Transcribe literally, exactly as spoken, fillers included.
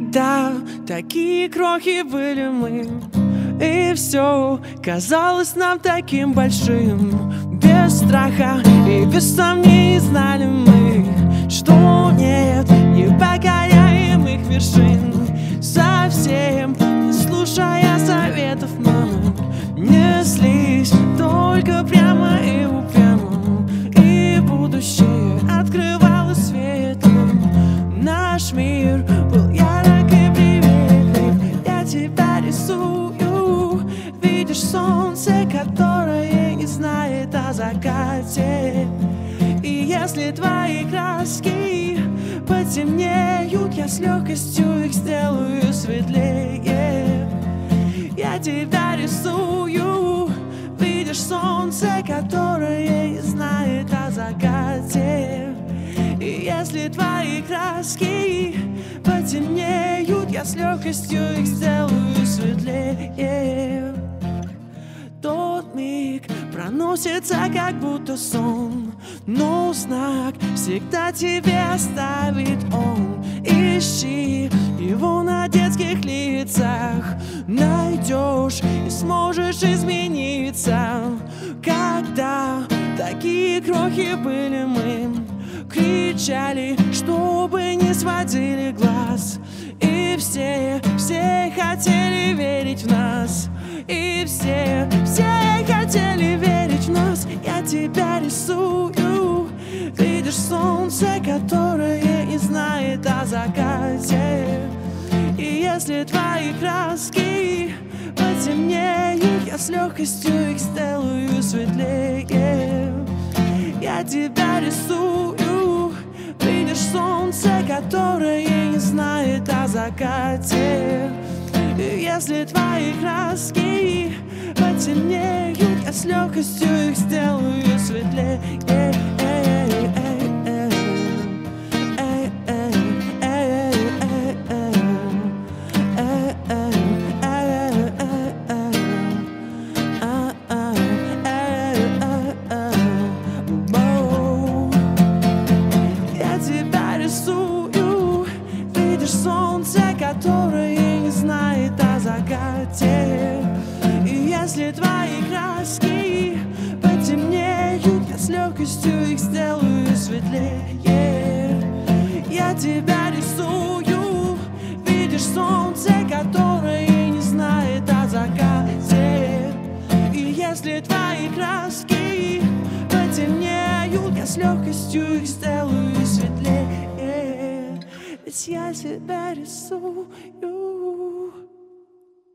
Когда такие крохи были мы, и все казалось нам таким большим. Без страха и без сомнений знали мы, что нет непокоряемых вершин. Совсем не слушая советов мамы, неслись только прямо и упрямо, и будущее открывалось светлым. Наш мир был ярок и приветлив. Я тебя рисую, видишь солнце, которое не знает о закате. И если твои краски потемнеют, я с легкостью их сделаю светлее. Я тебя рисую, видишь солнце, которое не знает о закате. И если твои краски потемнеют, я с легкостью их сделаю светлее. Тот миг проносится, как будто сон, но знак всегда тебе оставит он. Ищи его на детских лицах, найдешь и сможешь измениться. Когда такие крохи были мы, кричали, чтобы не сводили глаз. И все, все хотели верить в нас. И все, все хотели верить в нас. Я тебя рисую, видишь солнце, которое не знает о закате. И если твои краски потемнеют, я с легкостью их сделаю светлее. Я тебя рисую, видишь солнце, которое не знает о закате. И если твои краски потемнеют, я с легкостью их сделаю светлее. Которое не знает о закате. И если твои краски потемнеют, я с легкостью их сделаю светлее. Я тебя рисую, видишь солнце, которое не знает о закате. И если твои краски потемнеют, я с легкостью их сделаю светлее. Ведь я тебя рисую.